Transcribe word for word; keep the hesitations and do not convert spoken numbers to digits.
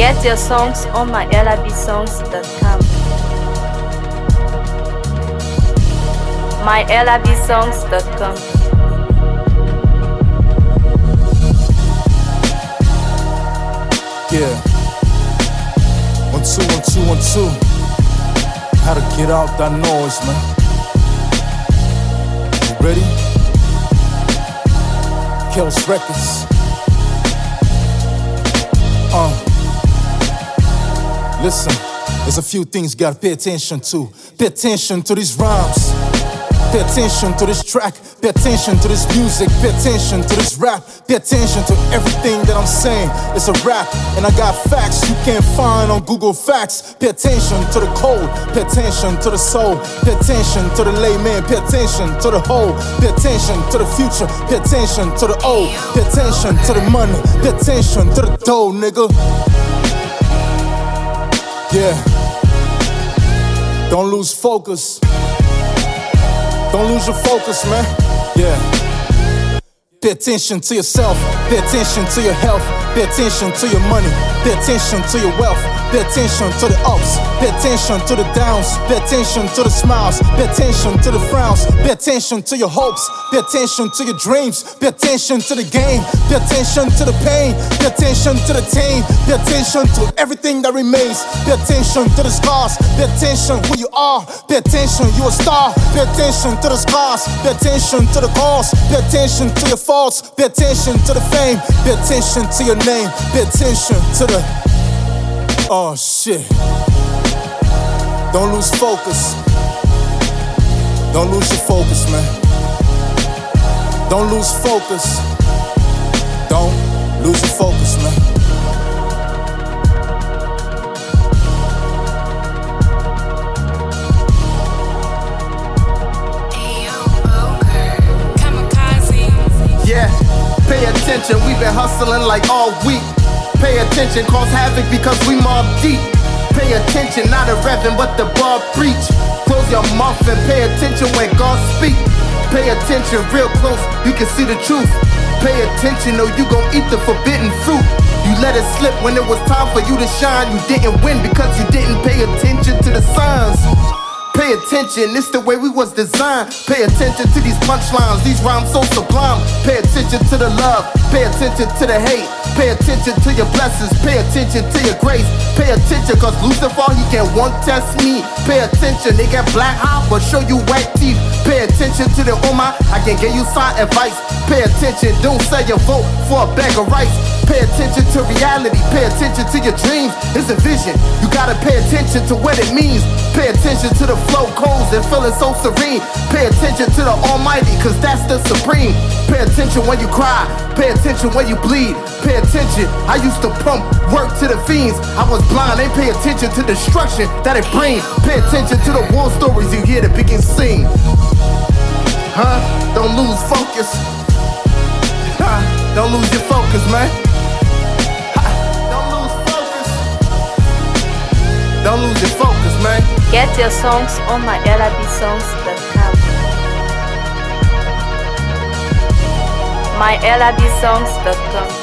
Get your songs on my L I B songs dot com. my L I B songs dot com. Yeah. One, two, one, two, one, two. How to get out that noise, man. You ready? Kells Records. Uh. Listen, there's a few things you gotta pay attention to. Pay attention to these rhymes. Pay attention to this track. Pay attention to this music. Pay attention to this rap. Pay attention to everything that I'm saying. It's a rap, and I got facts you can't find on Google Facts. Pay attention to the code. Pay attention to the soul. Pay attention to the layman. Pay attention to the whole. Pay attention to the future. Pay attention to the old. Pay attention to the money. Pay attention to the dough, nigga. Yeah. Don't lose focus. Don't lose your focus, man. Yeah. Pay attention to yourself. Pay attention to your health. Pay attention to your money. Pay attention to your wealth. Pay attention to the ups. Pay attention to the downs. Pay attention to the smiles. Pay attention to the frowns. Pay attention to your hopes. Pay attention to your dreams. Pay attention to the game. Pay attention to the pain. Pay attention to the team. Pay attention to everything that remains. Pay attention to the scars. Pay attention who you are. Pay attention, you a star. Pay attention to the scars. Pay attention to the cause. Pay attention to your faults. Pay attention to the fame. Pay attention to your name. Pay attention to the... Oh shit. Don't lose focus. Don't lose your focus, man. Don't lose focus. Don't lose your focus, man. Yeah, pay attention, we've been hustling like all week. Pay attention, cause havoc because we mob deep. Pay attention, not a reverend, but the bar preach. Close your mouth and pay attention when God speak. Pay attention real close, you can see the truth. Pay attention or you gon' eat the forbidden fruit. You let it slip when it was time for you to shine. You didn't win because you didn't pay attention to the signs. Pay attention, it's the way we was designed. Pay attention to these punchlines, these rhymes so sublime. Pay attention to the love, pay attention to the hate. Pay attention to your blessings, pay attention to your grace. Pay attention cause Lucifer, he can one test me. Pay attention, they got black eye but show you white teeth. Pay attention to the Ummah, I can give you sound advice. Pay attention, don't sell your vote for a bag of rice. Pay attention to reality, pay attention to your dreams. It's a vision, you gotta pay attention to what it means. Pay attention to the flow codes and feeling so serene. Pay attention to the Almighty, cause that's the supreme. Pay attention when you cry, pay attention when you bleed. Pay attention, I used to pump work to the fiends. I was blind, ain't pay attention to destruction that it brings. Pay attention to the war stories you hear that begin sing. Huh? Don't lose focus. Huh? Don't lose your focus, man. Don't lose focus. Don't lose your focus, man. Get your songs on my L I B songs dot com. my L I B songs dot com.